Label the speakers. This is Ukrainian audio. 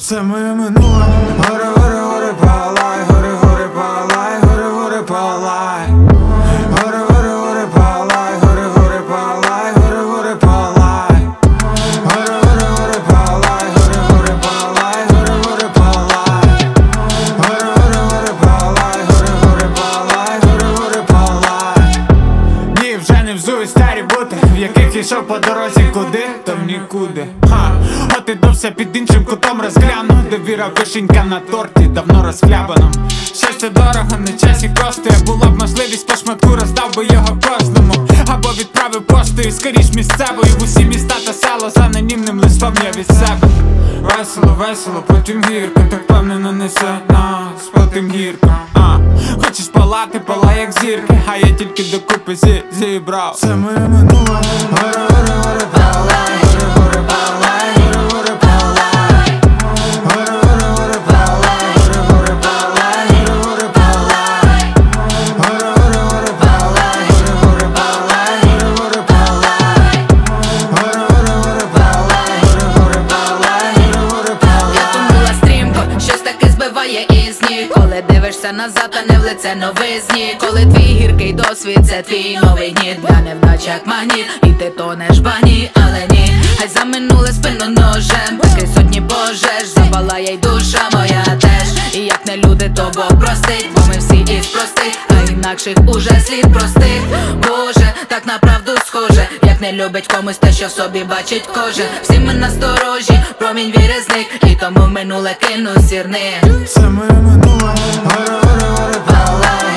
Speaker 1: Це моє минуле. Горе, горе, горе, палай, горе, горе, палай, горе, горе, палай. Горе, горе, горе, палай, горе, горе, палай, горе, горе, палай. Горе, горе, горе, палай, горе, горе, палай, горе, горе, палай. Горе, горе, горе, палай, горе, горе, палай, горе, горе, палай. Ні, вже не взую старі бути, в яких йшов по дорозі куди, там нікуди. От іду все під іншим кутом розгляну, де віра вишенька на торті, давно розхлябано. Щастя дорого, не час і коштує. Була б можливість, по шматку роздав би його кожному. Або відправив поштою, скоріш місцевою, в усі міста та село з анонімним листом я від себе. Весело, весело, потім гірко, так впевнено несе нас, потім гірко. Хочеш палати, палай як зірки, а я тільки докупи зібрав. Це моє минуле. Горе, горе, горе, палай, горе, горе, палай, горе, горе, палай. Горе, горе, горе, палай, горе, горе, палай, горе, горе, палай. Горе, горе, горе, палай, горе, горе, палай, горе, горе, палай. Горе, горе, горе, палай, горе, горе, палай, горе, горе, палай.
Speaker 2: Я тумила стрімко, щось таке збиває із ніг. Коли дивишся назад, а не в лице новизні. Коли твій гіркий досвід, це твій новий гніт. Для невдач як магніт, і ти тонеш в багні, але ні. Хай за минуле спину ножем, поки сотні пожеж, запалає й душа моя теж. І як не люди, то Бог простить, бо ми всі із простих, а інакших уже слід простих. Боже, так на правду схоже, як не любить комусь те, що в собі бачить кожен. Всі ми насторожі, промінь віри зник, і тому в минуле кину сірник.
Speaker 1: Це моє минуле. Горе, горе, горе, палай.